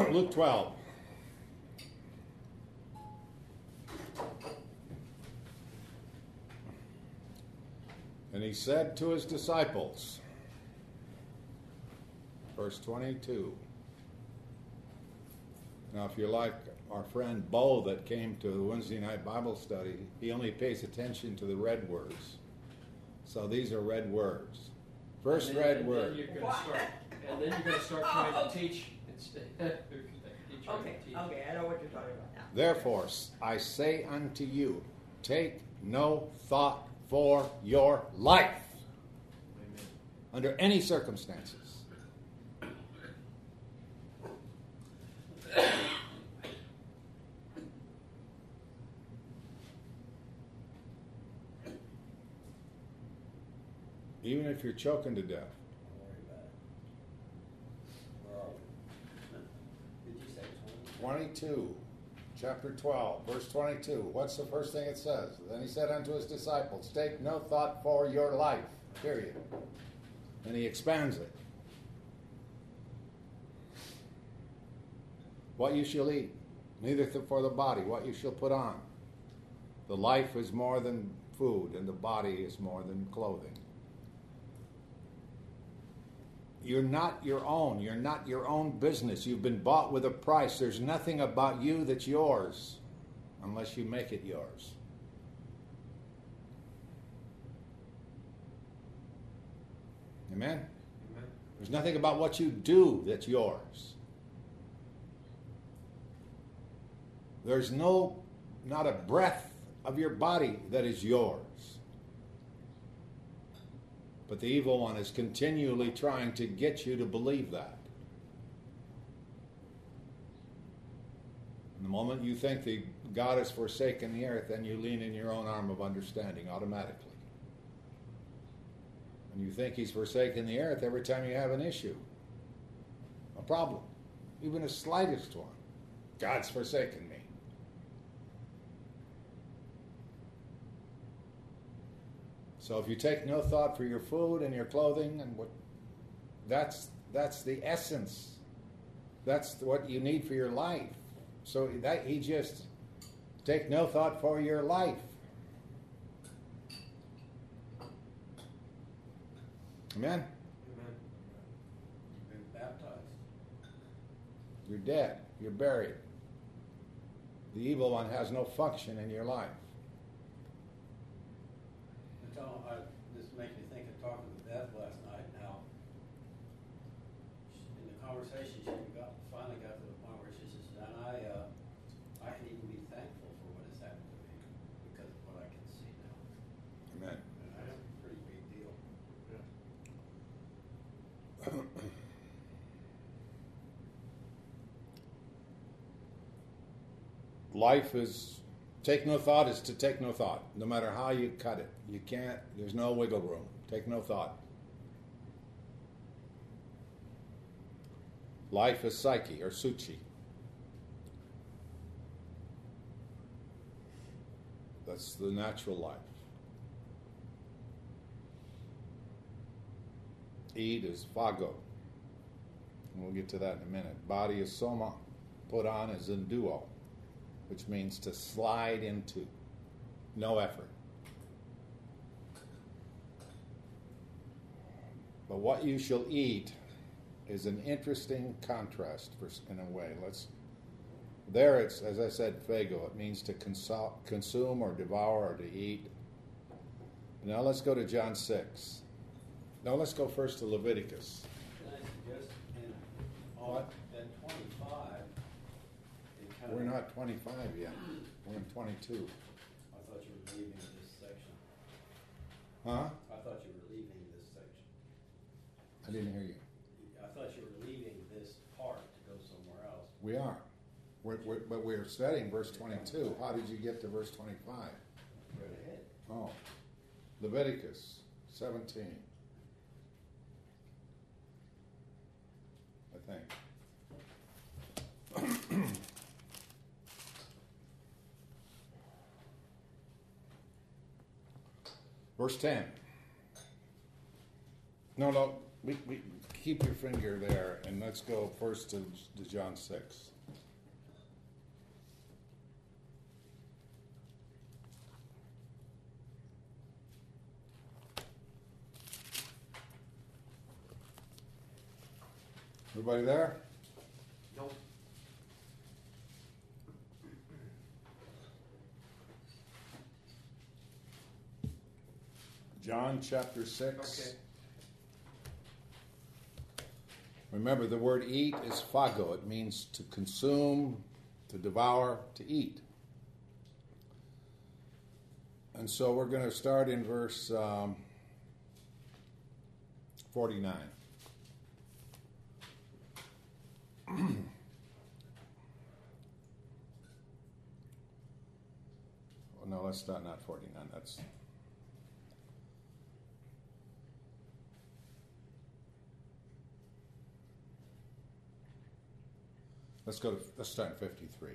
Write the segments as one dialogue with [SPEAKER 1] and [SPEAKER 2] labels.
[SPEAKER 1] Luke 12. And he said to his disciples, verse 22. Now, if you're like our friend Bo that came to the Wednesday night Bible study, he only pays attention to the red words. So these are red words. First red word.
[SPEAKER 2] Then you're going to start trying to teach instead.
[SPEAKER 3] Okay, I know what you're talking about now.
[SPEAKER 1] Therefore, I say unto you, take no thought for your life.
[SPEAKER 2] Amen.
[SPEAKER 1] Under any circumstances. Even if you're choking to death.
[SPEAKER 4] Don't worry about it. Where are we? Did you say
[SPEAKER 1] 22, chapter 12, verse 22. What's the first thing it says? Then he said unto his disciples, take no thought for your life, period. And he expands it. What you shall eat, neither for the body, what you shall put on. The life is more than food, and the body is more than clothing. You're not your own. You're not your own business. You've been bought with a price. There's nothing about you that's yours unless you make it yours. Amen?
[SPEAKER 2] Amen.
[SPEAKER 1] There's nothing about what you do that's yours. There's not a breath of your body that is yours. But the evil one is continually trying to get you to believe that. And the moment you think that God has forsaken the earth, then you lean in your own arm of understanding automatically. And you think he's forsaken the earth every time you have an issue, a problem, even the slightest one. God's forsaken me. So if you take no thought for your food and your clothing, and that's the essence. That's what you need for your life. So that he just take no thought for your life. Amen.
[SPEAKER 2] Amen.
[SPEAKER 4] You've been baptized.
[SPEAKER 1] You're dead. You're buried. The evil one has no function in your life.
[SPEAKER 4] This makes me think of talking to Beth last night. Now, in the conversation, finally got to the point where she says, "And I can even be thankful for what has happened to me because of what I can see now."
[SPEAKER 1] Amen.
[SPEAKER 4] And that's a pretty big deal.
[SPEAKER 1] Life is, take no thought is to take no thought. No matter how you cut it. You can't, there's no wiggle room. Take no thought. Life is psyche or suchi. That's the natural life. Eat is phago. And we'll get to that in a minute. Body is soma. Put on is enduo, which means to slide into. No effort. But what you shall eat is an interesting contrast in a way. There it's, as I said, phago. It means to consume or devour or to eat. Now let's go to John 6. No, let's go first to Leviticus.
[SPEAKER 4] Can I suggest
[SPEAKER 1] What?
[SPEAKER 4] at 25, it kind
[SPEAKER 1] We're
[SPEAKER 4] of,
[SPEAKER 1] not 25 yet. We're in 22.
[SPEAKER 4] I thought you were leaving this section.
[SPEAKER 1] Huh?
[SPEAKER 4] I thought you were leaving this section.
[SPEAKER 1] I didn't hear you.
[SPEAKER 4] I thought you were leaving this part to go somewhere else.
[SPEAKER 1] We are. But we're studying verse 22. How did you get to verse 25?
[SPEAKER 4] Right ahead.
[SPEAKER 1] Oh. Leviticus 17. I think. Verse 10. No, we keep your finger there, and let's go first to John 6. Everybody there?
[SPEAKER 2] Nope.
[SPEAKER 1] John chapter 6.
[SPEAKER 2] Okay.
[SPEAKER 1] Remember, the word eat is phago. It means to consume, to devour, to eat. And so we're going to start in verse 49. No, let's start not 49. Let's start in 53.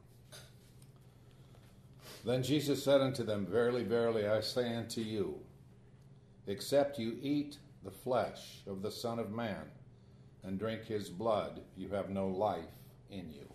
[SPEAKER 1] Then Jesus said unto them, Verily, verily, I say unto you, except you eat the flesh of the Son of Man and drink his blood, you have no life in you.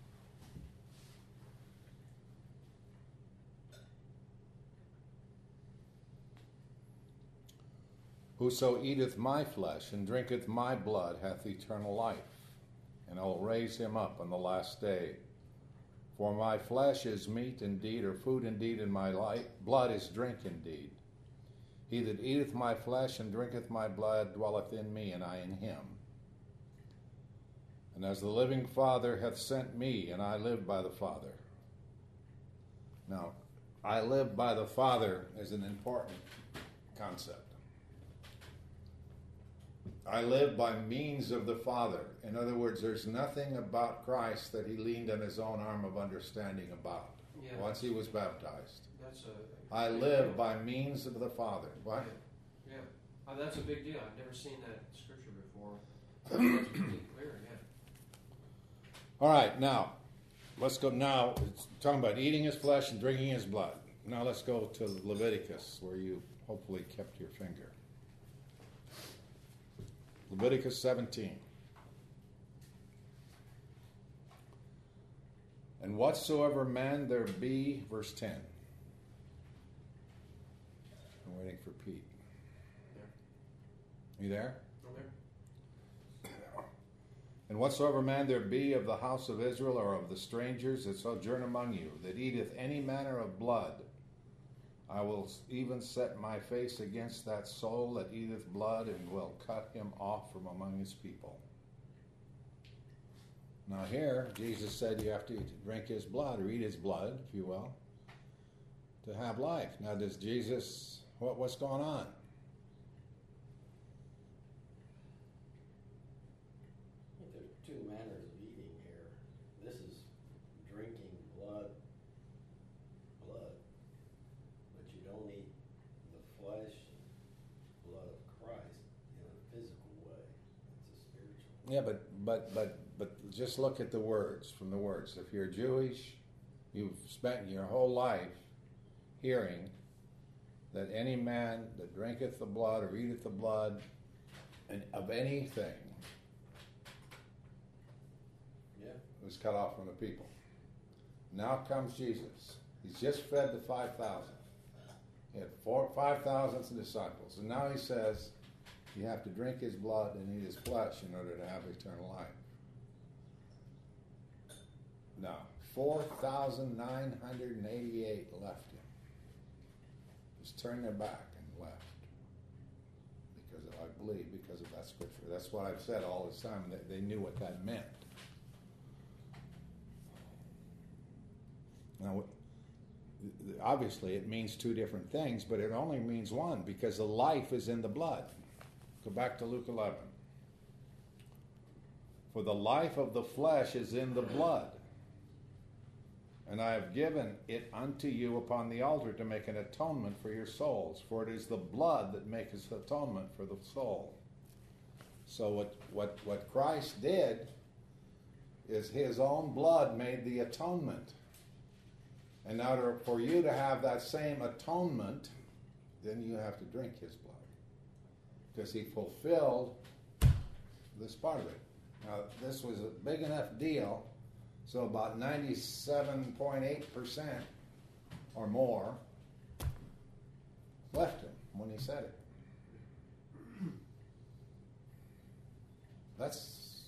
[SPEAKER 1] Whoso eateth my flesh and drinketh my blood hath eternal life, and I will raise him up on the last day. For my flesh is meat indeed, or food indeed, and my blood is drink indeed. He that eateth my flesh and drinketh my blood dwelleth in me, and I in him. And as the living Father hath sent me, and I live by the Father. Now, I live by the Father is an important concept. I live by means of the Father. In other words, there's nothing about Christ that he leaned on his own arm of understanding about once he was baptized. I live by means of the Father. What?
[SPEAKER 2] Yeah. That's a big deal. I've never seen that scripture before. That's pretty clear, yeah.
[SPEAKER 1] All right, now, let's go. Now, it's talking about eating his flesh and drinking his blood. Now let's go to Leviticus, where you hopefully kept your finger. Leviticus 17. And whatsoever man there be, verse 10. I'm waiting for Pete.
[SPEAKER 2] Yeah.
[SPEAKER 1] You there?
[SPEAKER 2] Okay.
[SPEAKER 1] And whatsoever man there be of the house of Israel or of the strangers that sojourn among you, that eateth any manner of blood, I will even set my face against that soul that eateth blood, and will cut him off from among his people. Now here, Jesus said you have to drink his blood, or eat his blood, if you will, to have life. Now does Jesus, what's going on?
[SPEAKER 4] There's two manners of eating here. This is drinking blood, but you don't eat the flesh and blood of Christ in a physical way. It's a spiritual.
[SPEAKER 1] Yeah, but just look at the words, from the words. If you're Jewish, you've spent your whole life hearing that any man that drinketh the blood or eateth the blood and of anything was cut off from the people. Now comes Jesus. He's just fed the 5,000. He had 5,000 disciples. And now he says you have to drink his blood and eat his flesh in order to have eternal life. Now, 4,988 left him. Just turned their back and left. Because of, I believe, because of that scripture. That's what I've said all this time. That they knew what that meant. Now, obviously, it means two different things, but it only means one, because the life is in the blood. Go back to Luke 11. For the life of the flesh is in the blood. And I have given it unto you upon the altar to make an atonement for your souls. For it is the blood that maketh atonement for the soul. So what Christ did is his own blood made the atonement. And now for you to have that same atonement, then you have to drink his blood. because he fulfilled this part of it. Now, this was a big enough deal, so about 97.8% or more left him when he said it. That's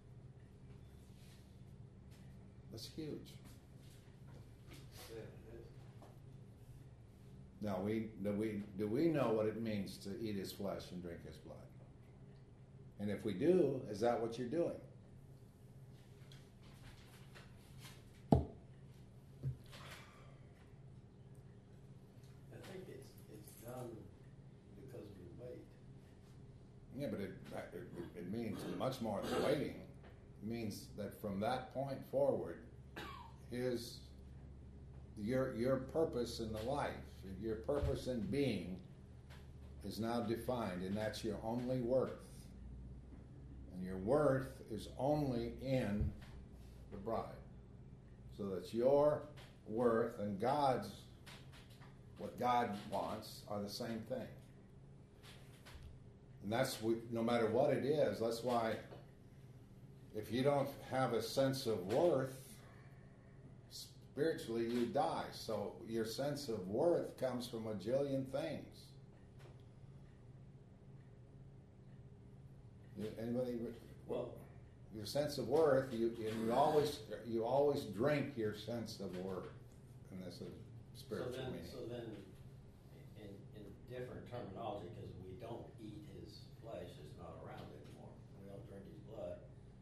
[SPEAKER 1] huge.
[SPEAKER 4] Yeah, it is.
[SPEAKER 1] Now, do we know what it means to eat his flesh and drink his blood? And if we do, is that what you're doing?
[SPEAKER 4] I think it's done because we wait.
[SPEAKER 1] Yeah, but it means much more than waiting. It means that from that point forward, your purpose in the life, your purpose in being, is now defined, and that's your only worth. And your worth is only in the bride. So that your worth and God's, what God wants, are the same thing. And no matter what it is, that's why if you don't have a sense of worth, spiritually you die. So your sense of worth comes from a jillion things. Anybody?
[SPEAKER 4] Well,
[SPEAKER 1] your sense of worth, you always drink your sense of worth, and that's a spiritual meaning.
[SPEAKER 4] So then, in different terminology, because we don't eat his flesh, it's not around anymore. We don't drink his blood.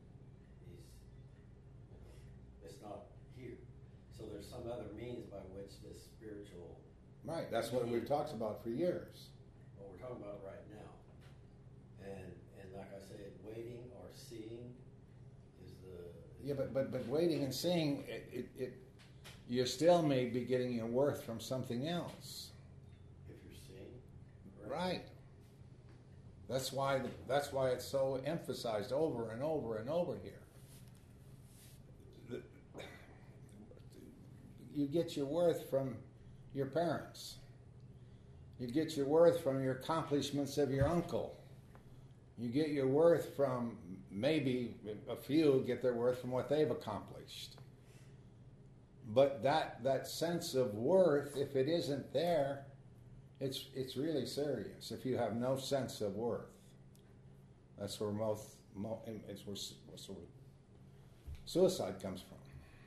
[SPEAKER 4] It's not here. So there's some other means by which this spiritual.
[SPEAKER 1] Right. That's what we've talked about for years.
[SPEAKER 4] What we're talking about right now, and like I said, waiting or seeing is the.
[SPEAKER 1] Yeah, but waiting and seeing, you still may be getting your worth from something else.
[SPEAKER 4] If you're seeing.
[SPEAKER 1] Right. That's why it's so emphasized over and over and over here. You get your worth from your parents. You get your worth from your accomplishments of your uncle. You get your worth from, maybe a few get their worth from what they've accomplished. But that sense of worth, if it isn't there, it's really serious. If you have no sense of worth, that's where it's where suicide comes from.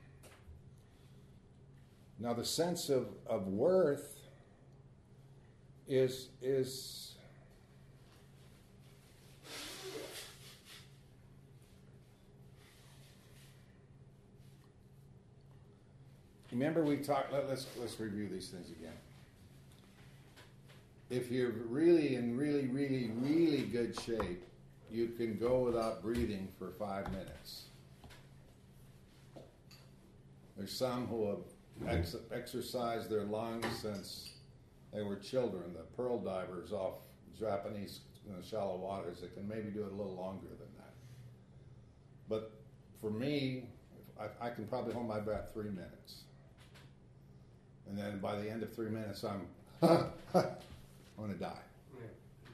[SPEAKER 1] Now, the sense of worth is remember we talked. Let's review these things again. If you're really in really, really, really good shape, you can go without breathing for 5 minutes. There's some who have exercised their lungs since they were children. The pearl divers off Japanese shallow waters that can maybe do it a little longer than that. But for me, I can probably hold my breath 3 minutes. And then by the end of 3 minutes, I'm going to die.
[SPEAKER 2] Yeah.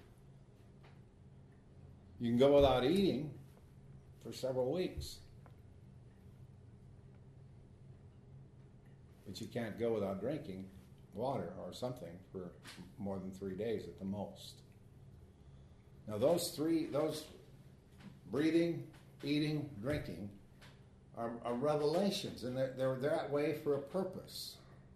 [SPEAKER 1] You can go without eating for several weeks. But you can't go without drinking water or something for more than 3 days at the most. Now those breathing, eating, drinking are revelations, and they're that way for a purpose.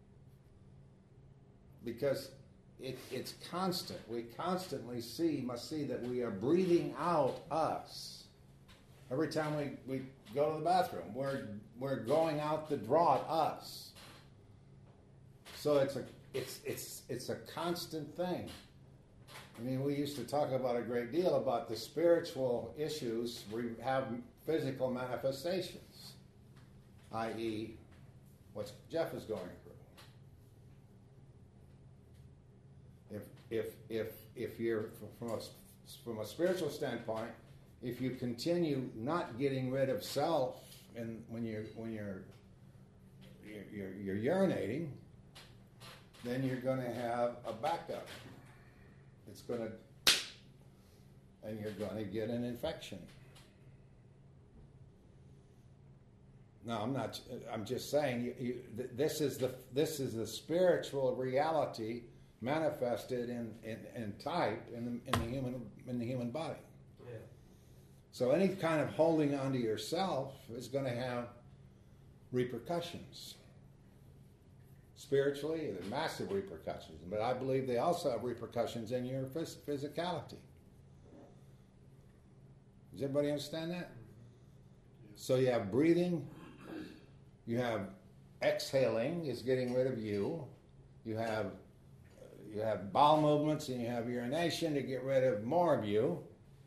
[SPEAKER 1] Because it's constant. We constantly must see that we are breathing out us. Every time we go to the bathroom, we're going out the draught us. So it's a constant thing. I mean, we used to talk about a great deal about the spiritual issues. We have physical manifestations, i.e., what Jeff is going through. If you're from a spiritual standpoint, if you continue not getting rid of self, and when you're urinating, then you're going to have a backup. It's going to and you're going to get an infection. No, I'm not. I'm just saying. This is the spiritual reality manifested in type in the human body.
[SPEAKER 2] Yeah.
[SPEAKER 1] So any kind of holding onto yourself is going to have repercussions. Spiritually, there are massive repercussions, but I believe they also have repercussions in your physicality. Does everybody understand that? So you have breathing, you have exhaling is getting rid of you, you have bowel movements, and you have urination to get rid of more of you.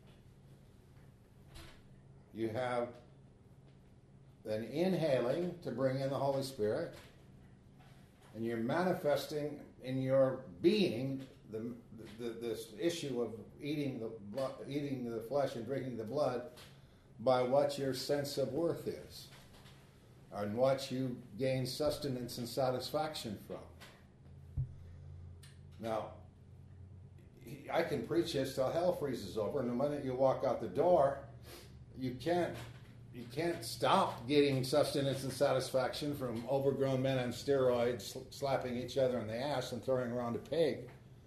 [SPEAKER 1] You have then inhaling to bring in the Holy Spirit, and you're manifesting in your being this issue of eating the flesh and drinking the blood by what your sense of worth is, and what you gain sustenance and satisfaction from. Now, I can preach this till hell freezes over, and the minute you walk out the door, you can't stop getting sustenance and satisfaction from overgrown men on steroids slapping each other in the ass and throwing around a pig.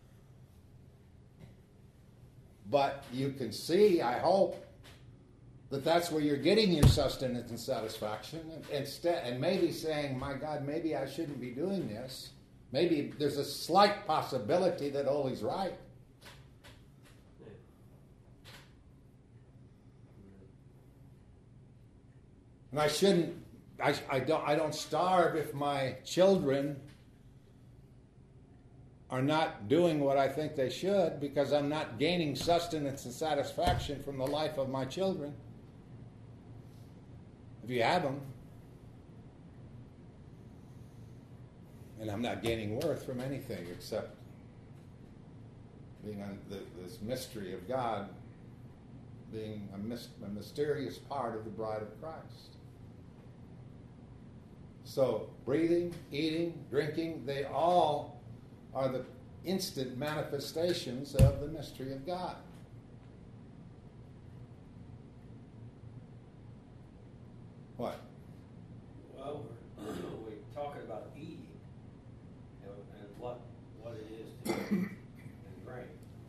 [SPEAKER 1] But you can see, I hope, that that's where you're getting your sustenance and satisfaction, and maybe saying, my God, maybe I shouldn't be doing this. Maybe there's a slight possibility that Oli's right. And I don't starve if my children are not doing what I think they should, because I'm not gaining sustenance and satisfaction from the life of my children. If you have them. And I'm not gaining worth from anything except being on this mystery of God, being a mysterious part of the bride of Christ. So breathing, eating, drinking, they all are the instant manifestations of the mystery of God. What?
[SPEAKER 4] Well, we're talking about eating and what it is to eat and drink.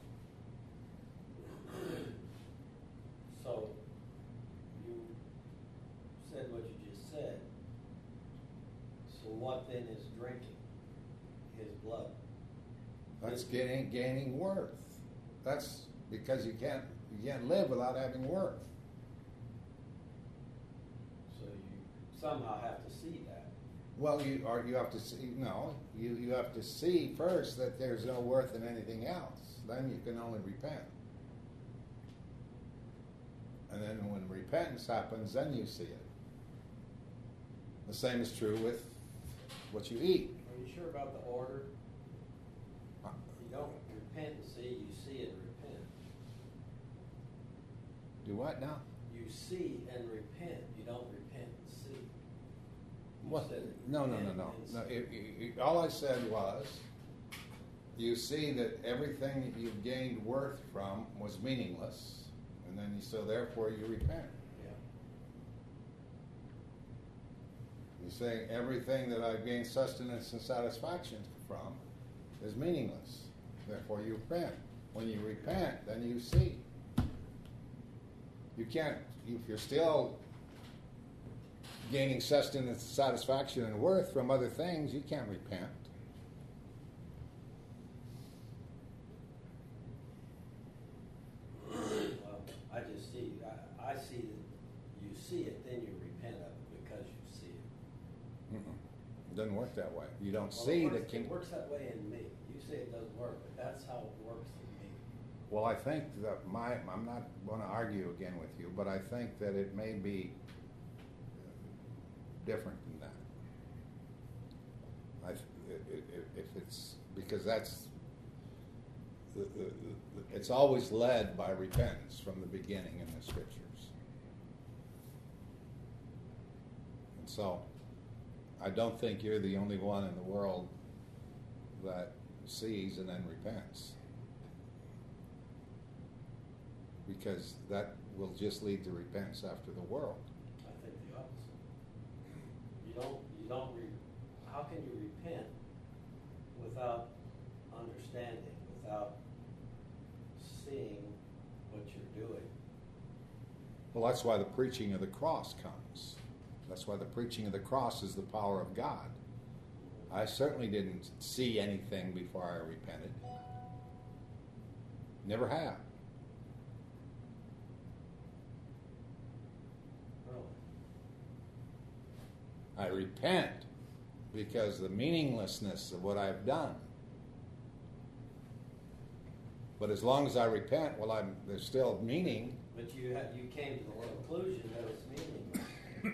[SPEAKER 4] So you said what you just said. So what then is drinking? His blood.
[SPEAKER 1] That's gaining worth. That's because you can't live without having worth.
[SPEAKER 4] So you somehow have to see that.
[SPEAKER 1] Well, you have to see. No, you have to see first that there's no worth in anything else. Then you can only repent. And then when repentance happens, then you see it. The same is true with what you eat.
[SPEAKER 4] Are you sure about the order? You don't repent and see, you see and repent.
[SPEAKER 1] Do what now?
[SPEAKER 4] You see and repent. You don't repent and see. You
[SPEAKER 1] What?
[SPEAKER 4] said
[SPEAKER 1] No.
[SPEAKER 4] repent and see.
[SPEAKER 1] All I said was, you see that everything that you've gained worth from was meaningless, and then so therefore you repent.
[SPEAKER 4] Yeah.
[SPEAKER 1] You're saying everything that I've gained sustenance and satisfaction from is meaningless. Therefore you repent. When you repent, then you see. You can't, if you're still gaining sustenance, satisfaction, and worth from other things, you can't repent.
[SPEAKER 4] Well, I just see, I see that you see it, then you repent of it because you see it.
[SPEAKER 1] It doesn't work that way. You don't
[SPEAKER 4] Well,
[SPEAKER 1] see
[SPEAKER 4] it works that way in me. You say it doesn't work, but that's how it works in me.
[SPEAKER 1] Well, I think that I'm not going to argue again with you, but I think that it may be different than that. If it's because that's it's always led by repentance from the beginning in the scriptures, and so I don't think you're the only one in the world that sees and then repents. because that will just lead to repentance after the world.
[SPEAKER 4] I think the opposite. How can you repent without understanding, without seeing what you're doing?
[SPEAKER 1] Well, that's why the preaching of the cross comes. That's why the preaching of the cross is the power of God. I certainly didn't see anything before I repented. Never have.
[SPEAKER 4] Really?
[SPEAKER 1] I repent because the meaninglessness of what I've done. But as long as I repent, well, there's still meaning.
[SPEAKER 4] But you came to the conclusion that it's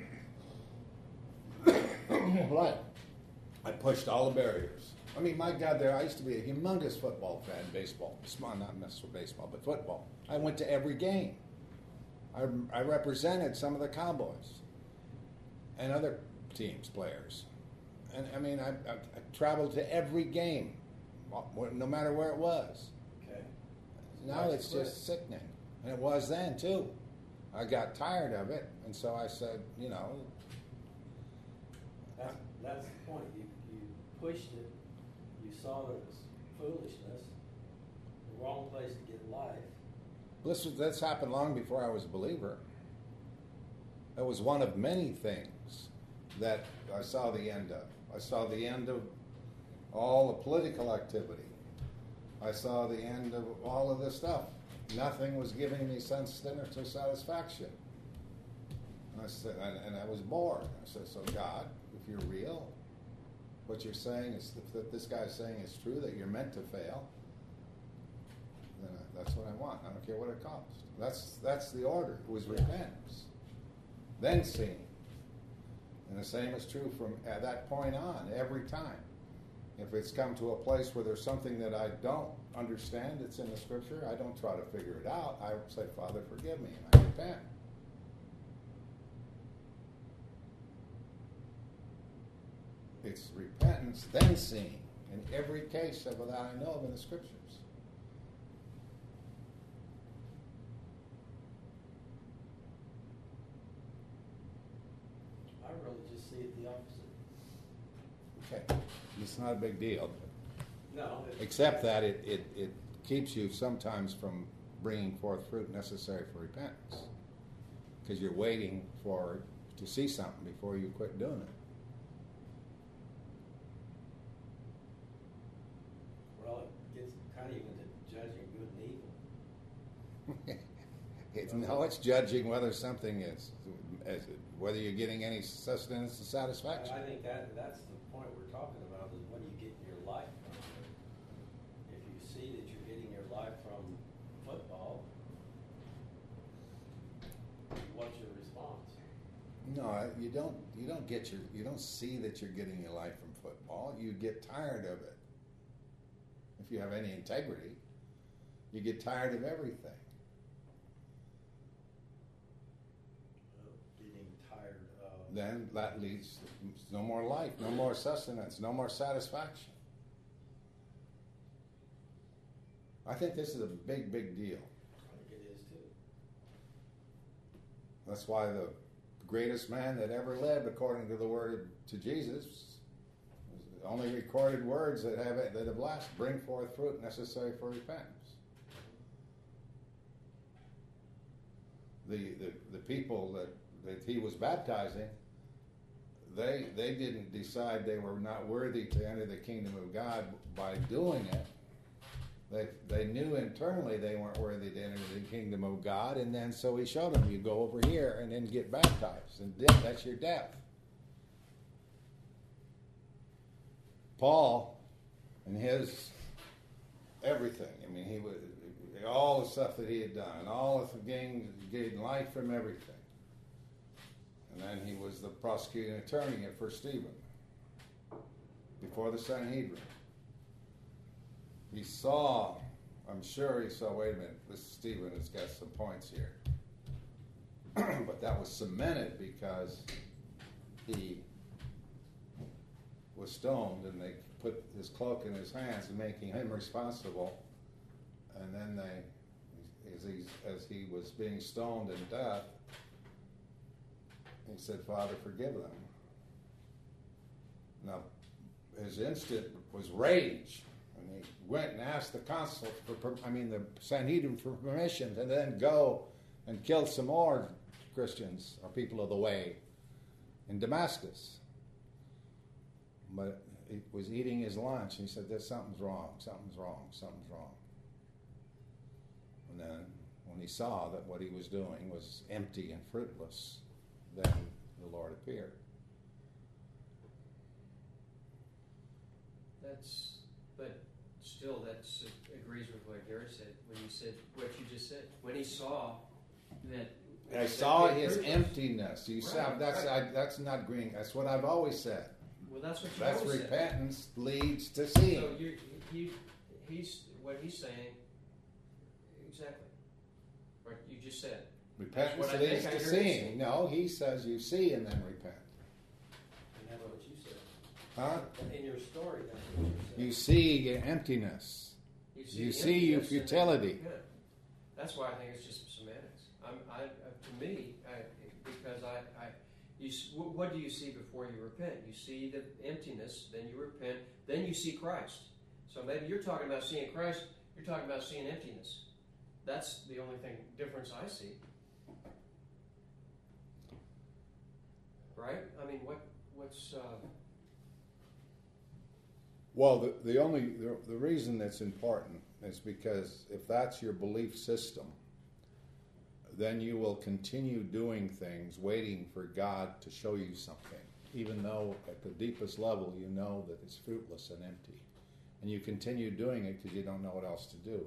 [SPEAKER 4] meaningless.
[SPEAKER 1] Right. I pushed all the barriers. I mean, my God, I used to be a humongous football fan, baseball. Not necessarily baseball, but football. I went to every game. I represented some of the Cowboys and other teams, players. And I mean, I traveled to every game, no matter where it was.
[SPEAKER 4] Okay.
[SPEAKER 1] Now it's just sickening. And it was then, too. I got tired of it, and so I said,
[SPEAKER 4] That's the point. You pushed it. You saw that it was foolishness, the wrong place to get life.
[SPEAKER 1] That's happened long before I was a believer. That was one of many things that I saw the end of. I saw the end of all the political activity. I saw the end of all of this stuff. Nothing was giving me sense or satisfaction. And I said, and I was bored. I said, so God, if you're real, what you're saying is, if this guy's saying is true, that you're meant to fail, then that's what I want. I don't care what it costs. That's the order. It was repentance. Then seeing. And the same is true from at that point on, every time. If it's come to a place where there's something that I don't understand, it's in the Scripture, I don't try to figure it out. I say, Father, forgive me, and I repent. It's repentance, then seeing, in every case that I know of in the Scriptures.
[SPEAKER 4] I really just see it the opposite.
[SPEAKER 1] Okay, it's not a big deal.
[SPEAKER 4] No.
[SPEAKER 1] Except that it keeps you sometimes from bringing forth fruit necessary for repentance. Because you're waiting to see something before you quit doing it.
[SPEAKER 4] Well, it gets kind of even to judging good and evil.
[SPEAKER 1] No, it's judging whether something is whether you're getting any sustenance and satisfaction.
[SPEAKER 4] I think that's the point we're talking about, is when you get your life from it. If you see that you're getting your life from football, what's your response?
[SPEAKER 1] No, you don't see that you're getting your life from football. You get tired of it. If you have any integrity, you get tired of everything.
[SPEAKER 4] Getting tired of.
[SPEAKER 1] Then that leads to no more life, no more sustenance, no more satisfaction. I think this is a big, big deal.
[SPEAKER 4] I think it is too.
[SPEAKER 1] That's why the greatest man that ever lived, according to the word to Jesus, the only recorded words that have lasted, bring forth fruit necessary for repentance. The people that he was baptizing, they didn't decide they were not worthy to enter the kingdom of God by doing it. They knew internally they weren't worthy to enter the kingdom of God, and then so he showed them, you go over here and then get baptized, and then that's your death. Paul and his everything, I mean, he was all the stuff that he had done, all the gained life from everything. And then he was the prosecuting attorney for Stephen before the Sanhedrin. He saw, I'm sure he saw, wait a minute, this Stephen has got some points here. But that was cemented because he was stoned and they put his cloak in his hands and making him responsible. And then as he was being stoned in death, he said, "Father, forgive them." Now, his instant was rage, and he went and asked the the Sanhedrin for permission to then go and kill some more Christians or people of the way in Damascus. But he was eating his lunch, and he said, something's wrong. And then when he saw that what he was doing was empty and fruitless, then the Lord appeared.
[SPEAKER 2] But still, that agrees with what Gary said when you said what you just said. When he saw that,
[SPEAKER 1] I saw his emptiness. You said that's not green. That's what I've always said.
[SPEAKER 2] Well, that's what you
[SPEAKER 1] That's
[SPEAKER 2] always
[SPEAKER 1] repentance leads to seeing.
[SPEAKER 2] So he's what he's saying exactly. What you just said.
[SPEAKER 1] Repentance leads to seeing. No, he says you see and then repent.
[SPEAKER 4] And that's what you said.
[SPEAKER 1] Huh?
[SPEAKER 4] In your story, that's what you said.
[SPEAKER 1] You see your emptiness. You see your futility.
[SPEAKER 2] That's why I think it's just semantics. To me, because what do you see before you repent? You see the emptiness, then you repent, then you see Christ. So maybe you're talking about seeing Christ, you're talking about seeing emptiness. That's the only difference I see. Right? I mean, what's...
[SPEAKER 1] Well, the reason that's important is because if that's your belief system, then you will continue doing things, waiting for God to show you something, even though at the deepest level you know that it's fruitless and empty. And you continue doing it because you don't know what else to do.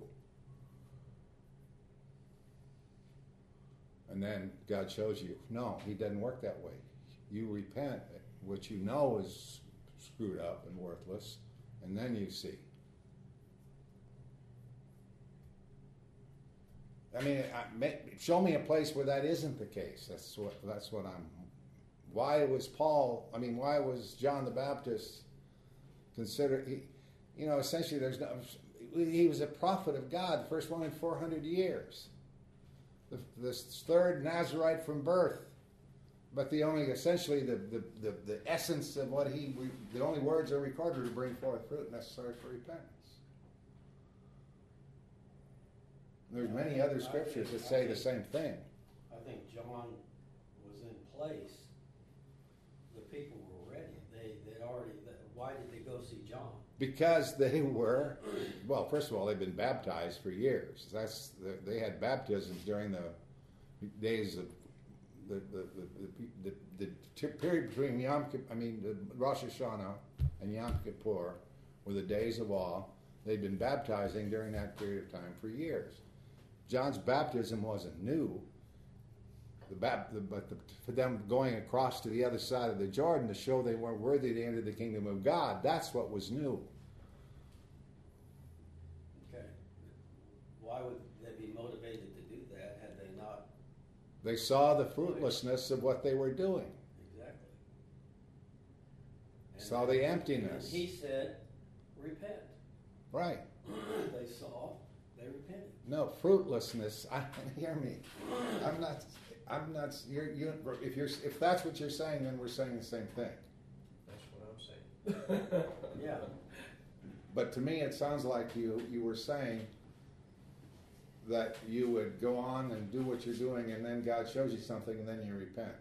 [SPEAKER 1] And then God shows you, no, he doesn't work that way. You repent, which you know is screwed up and worthless, and then you see. I mean, show me a place where that isn't the case. That's what I'm. Why was John the Baptist considered? Essentially, he was a prophet of God, the first one in 400 years. The third Nazarite from birth, but the essence of what the only words are recorded to bring forth fruit necessary for repentance. There's many other scriptures that say the same thing.
[SPEAKER 4] I think John was in place. The people were ready. They'd already. Why did they go see John?
[SPEAKER 1] Because they were, well, first of all, they've been baptized for years. They had baptisms during the days of the period between the Rosh Hashanah and Yom Kippur were the days of awe. They'd been baptizing during that period of time for years. John's baptism wasn't new, but for them going across to the other side of the Jordan to show they weren't worthy to enter the kingdom of God, that's what was new.
[SPEAKER 4] Okay. Why would they be motivated to do that had they not?
[SPEAKER 1] They saw the fruitlessness of what they were doing.
[SPEAKER 4] Exactly.
[SPEAKER 1] Saw the emptiness.
[SPEAKER 4] And he said, repent. Right. They saw, they repented.
[SPEAKER 1] No, fruitlessness. Hear me. I'm not. If that's what you're saying, then we're saying the same thing.
[SPEAKER 2] That's what I'm saying.
[SPEAKER 4] Yeah.
[SPEAKER 1] But to me, it sounds like you were saying that you would go on and do what you're doing, and then God shows you something, and then you repent.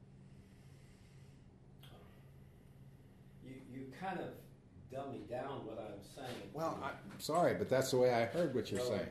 [SPEAKER 4] You kind of dummy down what I'm saying.
[SPEAKER 1] Well, I'm sorry, but that's the way I heard what you're saying.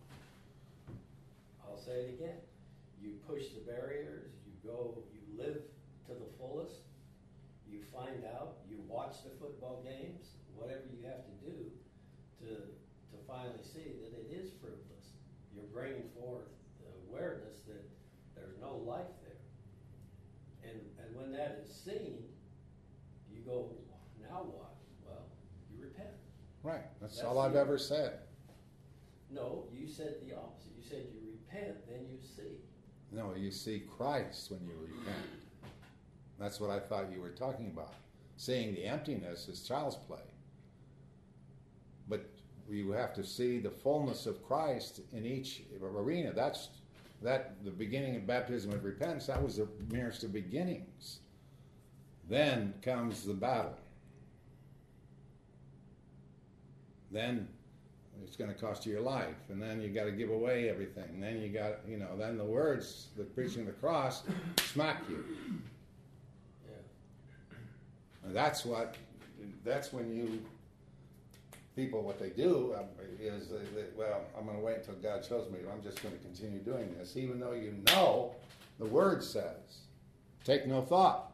[SPEAKER 4] I'll say it again. You push the barriers, you live to the fullest, you find out, you watch the football games, whatever you have to do to finally see that it is fruitless. You're bringing forth the awareness that there's no life there. And when that is seen, you go, now what? Well, you repent.
[SPEAKER 1] Right. That's all I've ever said.
[SPEAKER 4] No, you said the opposite. You said you repent, then you see.
[SPEAKER 1] No, you see Christ when you repent. That's what I thought you were talking about. Seeing the emptiness is child's play. But you have to see the fullness of Christ in each arena. That's the beginning of baptism of repentance. That was the merest of beginnings. Then comes the battle. Then it's going to cost you your life, and then you got to give away everything. And then you got, then the words, the preaching of the cross, smack you.
[SPEAKER 4] Yeah.
[SPEAKER 1] And that's when you people, what they do is well, I'm going to wait until God shows me. I'm just going to continue doing this, even though the Word says, take no thought.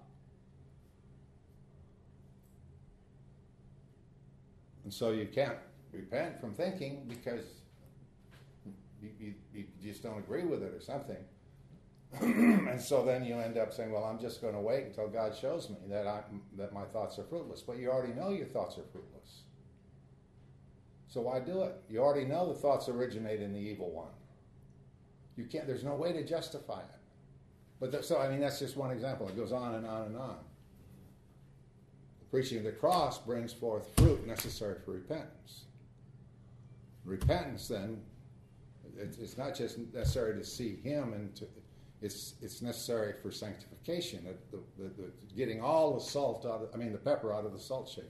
[SPEAKER 1] And so you can't repent from thinking because you just don't agree with it or something. And so then you end up saying, well, I'm just going to wait until God shows me that my thoughts are fruitless. But you already know your thoughts are fruitless. So why do it? You already know the thoughts originate in the evil one. You can't. There's no way to justify it. But that's just one example. It goes on and on and on. The preaching of the cross brings forth fruit necessary for repentance. Repentance, then, it's not just necessary to see Him, and it's necessary for sanctification. The getting all the salt the pepper out of the salt shaker.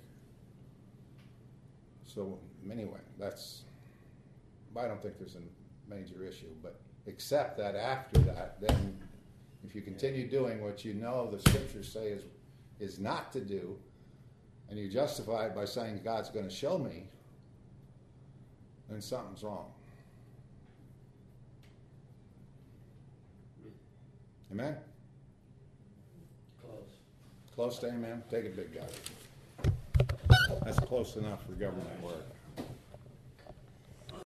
[SPEAKER 1] So anyway, I don't think there's a major issue, but except that after that, then if you continue doing what you know the Scriptures say is not to do, and you justify it by saying God's going to show me, then something's wrong. Amen?
[SPEAKER 4] Close.
[SPEAKER 1] Close to amen? Take it, big guy. That's close enough for government work.